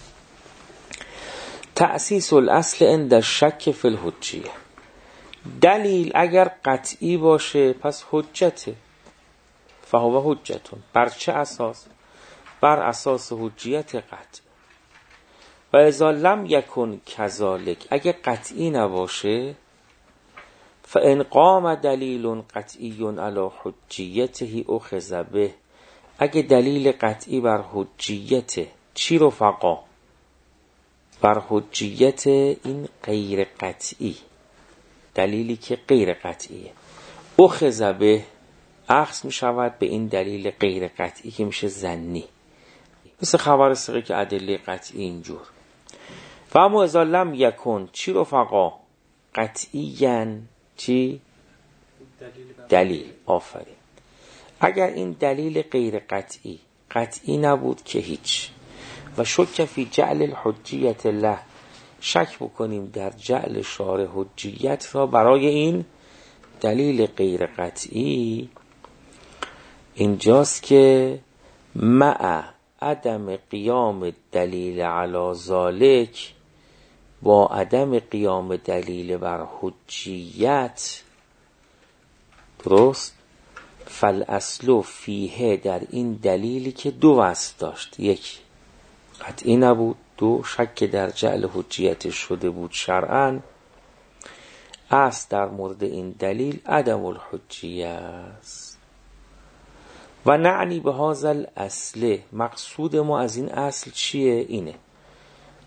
تأسیس الاصل عند الشک فی الحجیه. دلیل اگر قطعی باشه پس حجته. فهو حجتون. بر چه اساس؟ بر اساس حجیت قطع. و اذا لم یکن کذالک اگه قطعی نباشه فان قام دلیل قطعی علی حجیته اخذ به. اگه دلیل قطعی بر حجیت چی رفقا؟ بر حجیت این غیر قطعی، دلیلی که غیر قطعیه، اخذ به اخذ می شود به این دلیل غیر قطعی که میشه ظنی، مثل خبر ثقه که ادله قطعی اینجور. و اما اذا لم یکن چی رفقا؟ قطعیاً چی؟ دلیل. آفرین. اگر این دلیل غیر قطعی قطعی نبود که هیچ. و شک فی جعل الحجیت له، شک بکنیم در جعل شارع حجیت را برای این دلیل غیر قطعی، اینجاست که مع عدم قیام دلیل علی ذالک، با عدم قیام دلیل بر حجیت، درست، فالاصل فیه، در این دلیلی که دو وصف داشت، یک قطعی نبود، دو شک در جعل حجیت شده بود شرعاً، اصل در مورد این دلیل عدم الحجیه است. و نعنی به هذا الاصل، مقصود ما از این اصل چیه؟ اینه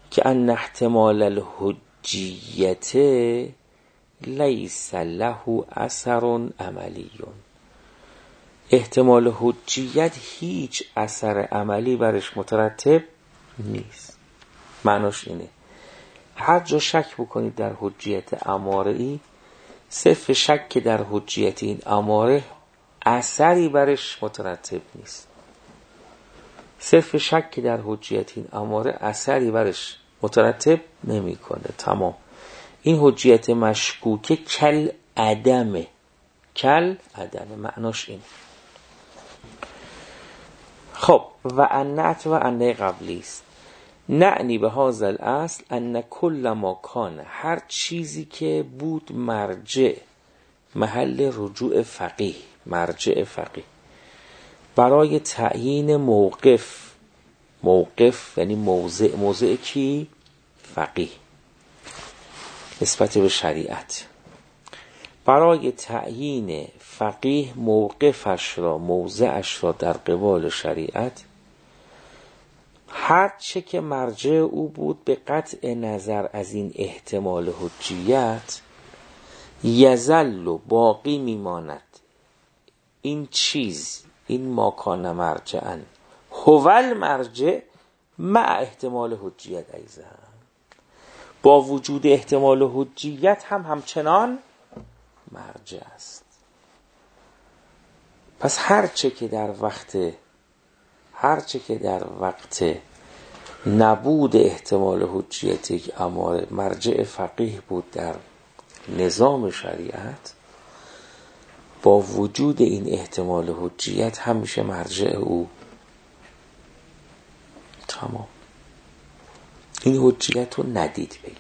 که ان احتمال الحجیت لیس له اثر عملی. احتمال حجیت هیچ اثر عملی برش مترتب نیست. معناش اینه هر جا شک بکنید در حجیت اماره ای، صرف شک در حجیت این اماره اثری برش مترتب نیست. صرف شک در حجیت این اماره اثری برش مترتب نمی کنه. تمام. این حجیت مشکوکه کل عدمه. کل عدمه معناش اینه. خب و انت و انه قبلی است. نعنی به هذا الاصل ان کل ما کان، هر چیزی که بود مرجع، محل رجوع فقیه، مرجع فقیه برای تعیین موقف. موقف یعنی موضع. موضع کی؟ فقیه نسبت به شریعت. برای تعیین فقیه موقفش را، موضعش را در قبال شریعت، هر چه که مرجع او بود به قطع نظر از این احتمال حجیت، یظل و باقی میماند این چیز، این ماکان مرجعن هوال مرجع مع احتمال حجیت ایضا، با وجود احتمال حجیت هم همچنان مرجع است. پس هر چه که در وقت هر چه که در وقت نبود احتمال حجیت یک اماره مرجع فقیه بود در نظام شریعت، با وجود این احتمال حجیت همیشه مرجع او. تمام. این حجیت رو ندید بگیر.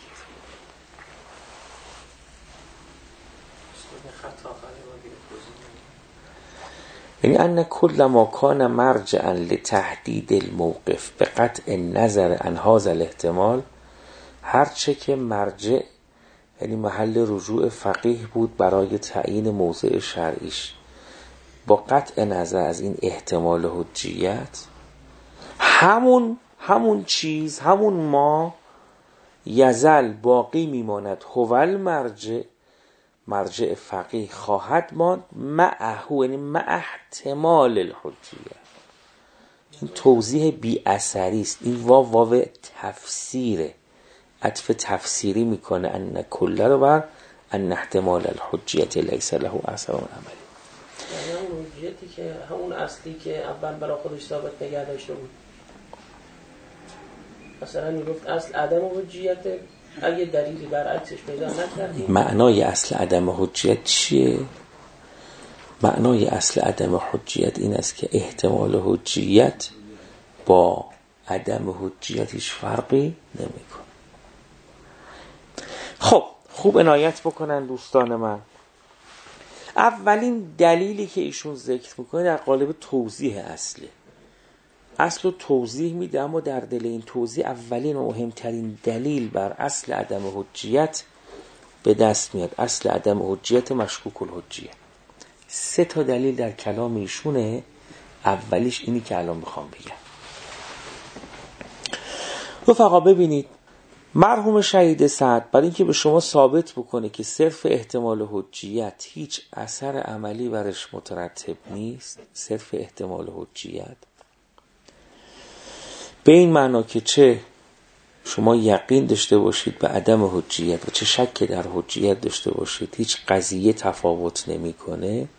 یعنی ان کل ما کان مرجعا لتحدید الموقف به قطع نظر عن هذا الاحتمال، هر چه که مرجع یعنی محل رجوع فقیه بود برای تعیین موضع شرعیش با قطع نظر از این احتمال حجیت، همون همون چیز، همون ما یزل باقی میماند هوال مرجع، مرجع فقیه خواهد ماند معه، یعنی مع احتمال الحجیه. این توضیح بی اثری است. این واو واو تفسیره، عطف تفسیری میکنه ان کله رو بر ان احتمال الحجیت لیس له اثر عملی. یعنی همون حجیتی که همون اصلی که اول برای خودش ثابت نگه داشته بود. مثلا میگفت اصل عدم حجیت، اگه دلیلی برعکسش پیدا نکردیم. معنای اصل عدم حجیت چیه؟ معنای اصل عدم حجیت این است که احتمال حجیت با عدم حجیت هیچ فرقی نمیکنه. خب خوب عنایت بکنن دوستان من. اولین دلیلی که ایشون ذکر میکنه در قالب توضیح اصله. اصل رو توضیح میده، اما در دل این توضیح اولین و مهمترین دلیل بر اصل عدم حجیت به دست میاد. اصل عدم حجیت مشکوک الحجیه. سه تا دلیل در کلام ایشونه. اولیش اینی که الان میخوام بگم. رفقا ببینید، مرحوم شهید سعد برای اینکه به شما ثابت بکنه که صرف احتمال حجیت هیچ اثر عملی برش مترتب نیست، صرف احتمال حجیت، به این معنا که چه شما یقین داشته باشید به عدم حجیت و چه شک در حجیت داشته باشید، هیچ قضیه تفاوت نمیکنه.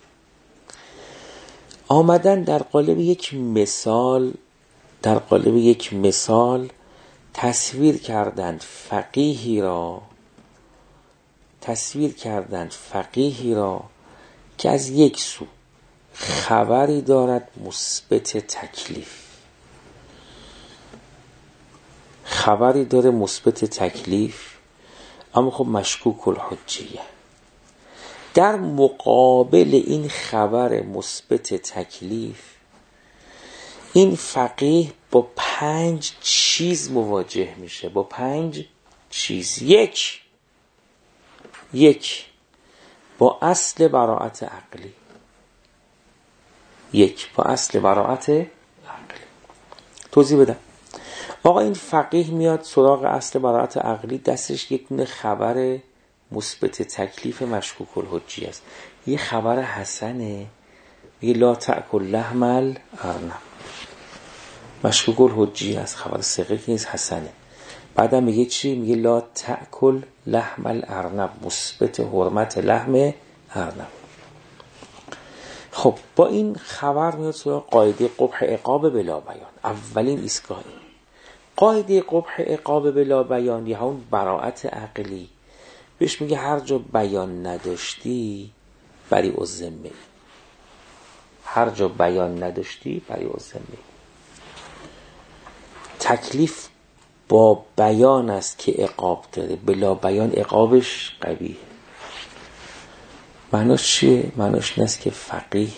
آمدن در قالب یک مثال در قالب یک مثال تصویر کردند فقیهی را تصویر کردند فقیهی را که از یک سو خبری دارد مثبت تکلیف، خبری داره مثبت تکلیف، اما خب مشکوک الحجیه. در مقابل این خبر مثبت تکلیف این فقیه با پنج چیز مواجه میشه، با پنج چیز. یک یک با اصل براءت عقلی، یک با اصل براءت عقلی. توضیح بدم. آقا این فقیه میاد سراغ اصل براءت عقلی، دستش یک دونه خبر مثبت تکلیف مشکوک الحجی است، یه خبر حسنه، میگه لا تأکل لحم الارنب، مشکوک الحجی است، خبر ثقه که نیست، حسنه. بعدم میگه چی؟ میگه لا تأکل لحم الارنب، مثبت حرمت لحم ارنب. خب با این خبر میاد سراغ قاعده قبح عقاب بلا بیان. اولین ایستگاه قاعده قبح عقاب بلا بیان یا همون براءت عقلی، بهش میگه هر جا بیان نداشتی بری الذمه، هر جا بیان نداشتی بری الذمه. تکلیف با بیان است که عقاب داره، بلا بیان عقابش قبیح. معناش چیه؟ معناش این است که فقیه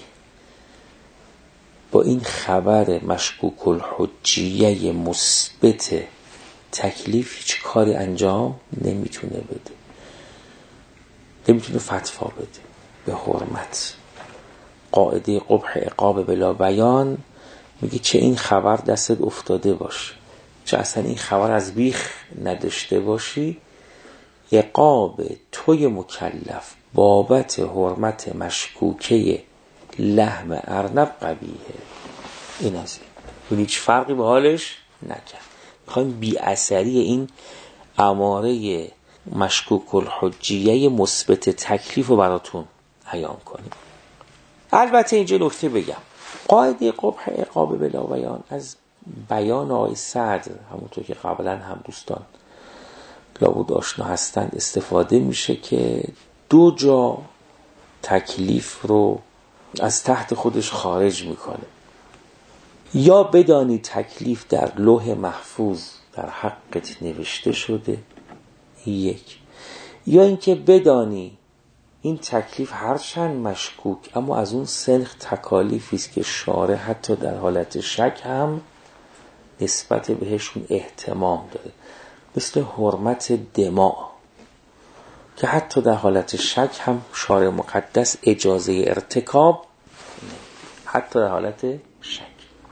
با این خبر مشکوک الحجیه مثبت تکلیف هیچ کاری انجام نمیتونه بده، نمیتونه فتوا بده به حرمت. قاعده قبح عقاب بلا بیان میگه چه این خبر دستت افتاده باشه، چه اصلا این خبر از بیخ نداشته باشی، عقاب توی مکلف بابت حرمت مشکوکه لحم ارنب قبیحه. این از این هیچ فرقی به حالش نکرد. میخوایم بی اثری این اماره مشکوک الحجیه مثبت تکلیف رو براتون بیان کنیم. البته اینجا نکته بگم، قاعده قبح عقاب بلا بیان از بیان آقای سعد، همونطور که قبلا هم دوستان لابد آشنا هستند استفاده میشه که دو جا تکلیف رو از تحت خودش خارج میکنه. یا بدانی تکلیف در لوح محفوظ در حقت نوشته شده، یک، یا اینکه بدانی این تکلیف هرچند مشکوک اما از اون سنخ تکالیفی است که شارع حتی در حالت شک هم نسبت بهشون اهتمام داره، مثل حرمت دماء که حتی در حالت شک هم شارع مقدس اجازه ارتکاب حتی در حالت شک.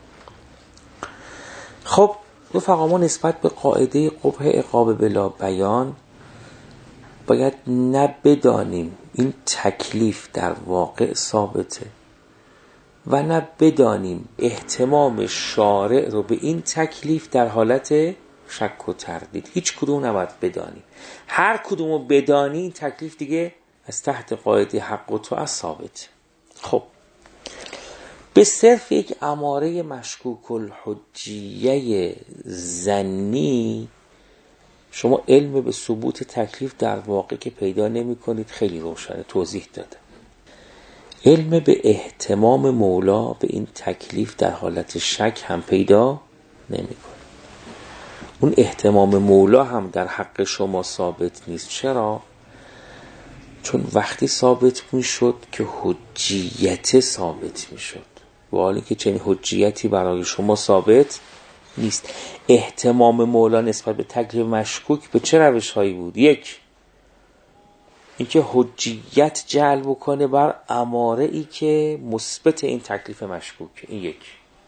خب رفقا ما نسبت به قاعده قبح عقاب بلا بیان باید نه بدانیم این تکلیف در واقع ثابته و نه بدانیم اهتمام شارع رو به این تکلیف در حالت شک و تردید. هیچ کدوم نباید بدانیم. هر کدوم رو بدانی این تکلیف دیگه از تحت قاعده حق و طاعت ثابت. خب به صرف یک اماره مشکوک الحجیه ظنی شما علم به ثبوت تکلیف در واقع که پیدا نمی کنید. خیلی روشنه توضیح داده. علم به اهتمام مولا به این تکلیف در حالت شک هم پیدا نمی کنید. اون اهتمام مولا هم در حق شما ثابت نیست. چرا؟ چون وقتی ثابت می شد که حجیت ثابت می شد، و حالی که چنین حجیتی برای شما ثابت نیست. اهتمام مولا نسبت به تکلیف مشکوک به چه روش هایی بود؟ یک، اینکه حجیت جلب کنه بر اماره ای که مثبت این تکلیف مشکوک. این یک.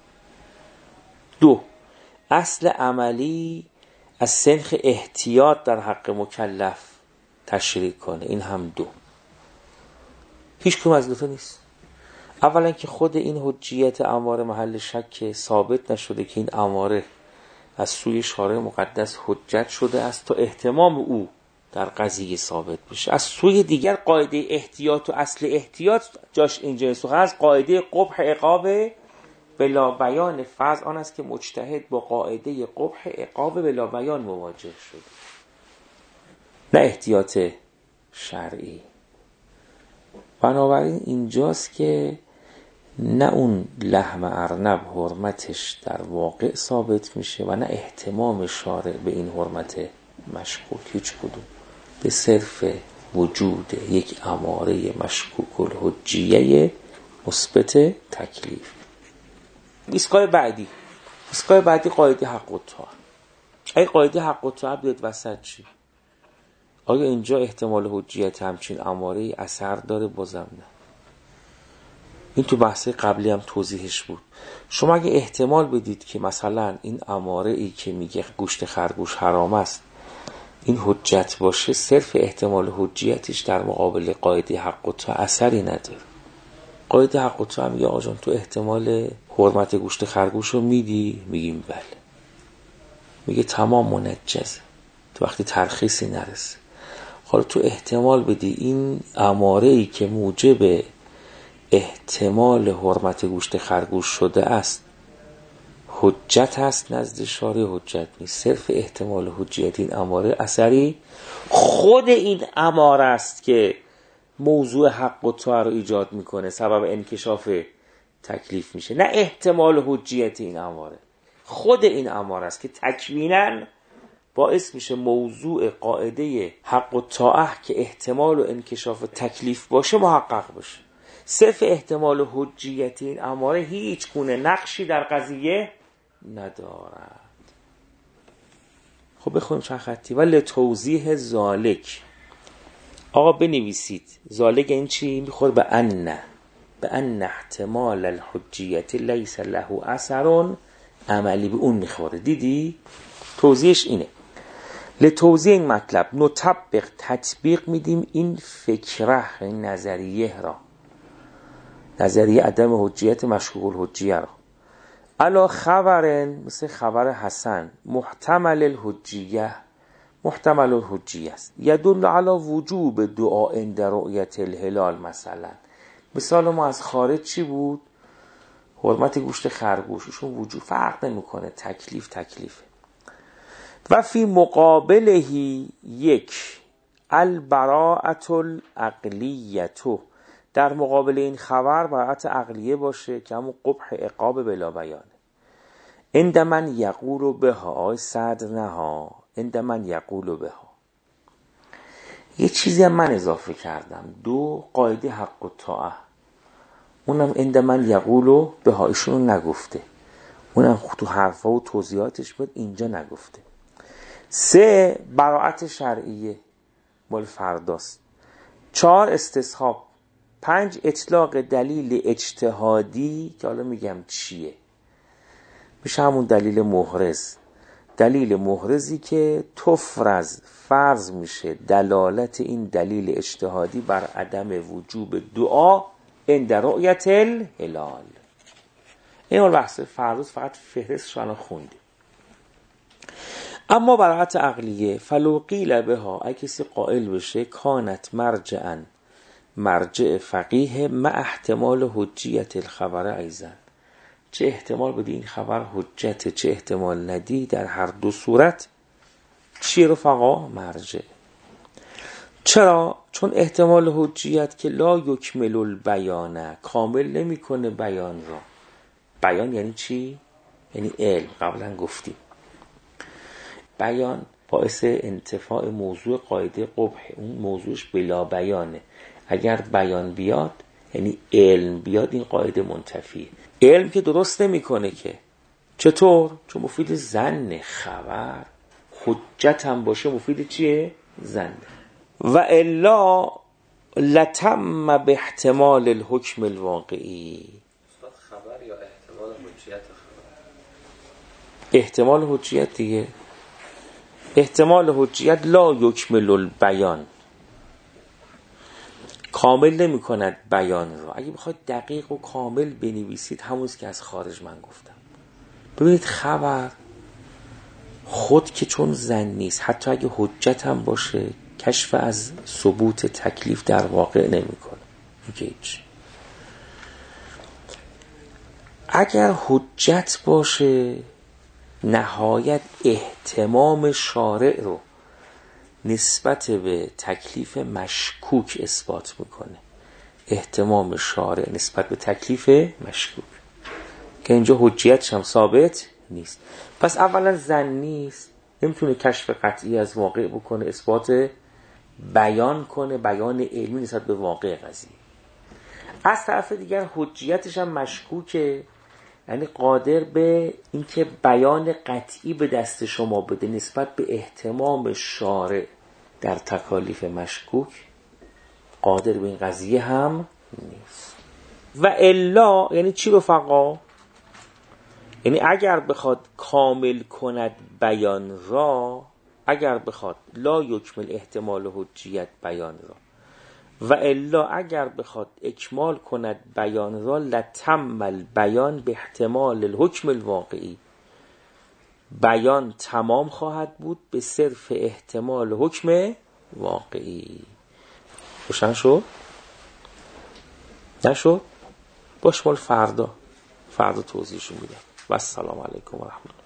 دو، اصل عملی از سنخ احتیاط در حق مکلف تشریح کنه. این هم دو. هیچ کدوم از دوتا نیست. اولا که خود این حجیت اماره محل شک ثابت نشده که این اماره از سوی شارع مقدس حجت شده است تا احتمام او در قضیه ثابت بشه. از سوی دیگر قاعده احتیاط و اصل احتیاط جاش اینجا سخن از قاعده قبح عقاب بلا بیان فرض آن است که مجتهد با قاعده قبح عقاب بلا بیان مواجه شده، نه احتیاط شرعی. بنابراین اینجاست که نه اون لحم ارنب حرمتش در واقع ثابت میشه و نه احتمام شارع به این حرمت مشکوک. هیچ کدوم. به صرف وجود یک اماره مشکوک الحجیه مثبت تکلیف. ایستگاه بعدی ایستگاه بعدی قاعده حق و طاعت. اگه قاعده حق و طاعت بیاد وسط چی؟ آیا اینجا احتمال حجیت همچین اماره اثر داره؟ بازم نه. این تو بحث قبلی هم توضیحش بود. شما اگه احتمال بدید که مثلا این اماره ای که میگه گوشت خرگوش حرام است این حجت باشه، صرف احتمال حجیتش در مقابل قاعده حق و تا اثری نداره. قاعده حق و تا هم میگه آقا جان تو احتمال حرمت گوشت خرگوش رو میدی؟ میگیم بله. میگه تمام منجزه تو وقتی ترخیصی نرسه. حالا تو احتمال بدی این اماره ای که موجب احتمال حرمت گوشت خرگوش شده است حجت هست نزد شارع، حجت نیست. صرف احتمال حجیت این اماره اثری خود این اماره است که موضوع حق و طاعه رو ایجاد میکنه، سبب انکشاف تکلیف میشه، نه احتمال حجیت این اماره. خود این اماره است که تکویناً باعث میشه موضوع قاعده حق و طاعه که احتمال و انکشاف تکلیف باشه محقق باشه. صرف احتمال حجیت این اماره هیچ گونه نقشی در قضیه ندارد. خب بخونیم چند خطی. ولی توضیح ذالک، آقا بنویسید ذالک این چی؟ میخواد به ان به ان احتمال الحجیت لیس له اثر عملی، به اون میخوره. دیدی؟ توضیحش اینه. لتوضیح این مطلب نطبق تطبیق میدیم این فکره، این نظریه را، نظریه عدم حجیت مشکوک الحجیه را، علا خبرن، مثل خبر حسن، محتمل الحجیه، محتمل الحجیه است، یدل علی وجوب دعا عند رؤیت الهلال. مثلا مثال ما از خارج چی بود؟ حرمت گوشت خرگوششون وجود فرق نمیکنه، تکلیف تکلیفه. و فی مقابلهی یک البراءة العقلیه، در مقابل این خبر براءت عقلیه باشه که همون قبح عقاب بلا بیانه. عند من یقول بها، آی صدر نها، عند من یقول بها. یه چیزی هم من اضافه کردم، دو قاعده حق و طاعه، اونم عند من یقول بها، ایشون نگفته، اونم تو حرفا و توضیحاتش بود اینجا نگفته. سه براءت شرعیه مال فرداست. چهار استصحاب. پنج اطلاق دلیل اجتهادی که حالا میگم چیه، میشه همون دلیل محرز. دلیل محرزی که تفرض فرض میشه دلالت این دلیل اجتهادی بر عدم وجوب دعا عند رؤیت الهلال. این اول بحث فرداست، فقط فهرستش رو خوندیم. اما براءت عقلیه فلو قیل بها، اگه کسی قائل بشه کانت مرجعا، مرجع فقیه مع احتمال حجیت الخبر ایضا، چه احتمال بدی این خبر حجت، چه احتمال ندی، در هر دو صورت چی رفقا؟ مرجع. چرا؟ چون احتمال حجیت که لا یکمل البیانه، کامل نمی کنه بیان را. بیان یعنی چی؟ یعنی علم. قبلا گفتیم بیان باعث انتفاع موضوع قاعده قبح، اون موضوعش بلا بیانه. اگر بیان بیاد یعنی علم بیاد، این قاعده منتفیه. علم که درست نمی کنه که. چطور؟ چون مفید ظن، خبر حجت هم باشه مفید چیه؟ ظن. و الا لتم به احتمال الحکم الواقعی. خبر یا احتمال حجیت خبر؟ احتمال حجیت دیگه. احتمال حجیت لا یکمل البیان، کامل نمی کند بیان رو. اگه بخواید دقیق و کامل بنویسید همونیست که از خارج من گفتم. ببینید خبر خود که چون ظن نیست، حتی اگه حجت هم باشه کشف از ثبوت تکلیف در واقع نمی کنه. میگه هیچ. اگر حجت باشه نهایت احتمام شارع رو نسبت به تکلیف مشکوک اثبات میکنه. احتمام شارع نسبت به تکلیف مشکوک که اینجا حجیتش هم ثابت نیست. پس اولا ظن نیست، نمیتونه کشف قطعی از واقع بکنه، اثبات بیان کنه، بیان علمی نسبت به واقع قضیه. از طرف دیگر حجیتش هم مشکوکه، یعنی قادر به اینکه بیان قطعی به دست شما بده نسبت به احتمام شارع در تکالیف مشکوک، قادر به این قضیه هم نیست. و الا یعنی چی رفقا؟ یعنی اگر بخواد کامل کند بیان را، اگر بخواد لا یکمل احتمال حجیت بیان را، و الا اگر بخواد اکمال کند بیان را، لتم البیان به احتمال الحکم الواقعی، بیان تمام خواهد بود به صرف احتمال حکم واقعی. روشن شد؟ نشد؟ باش مال فردا فردا توضیحشو میدم. و السلام علیکم و رحمت الله.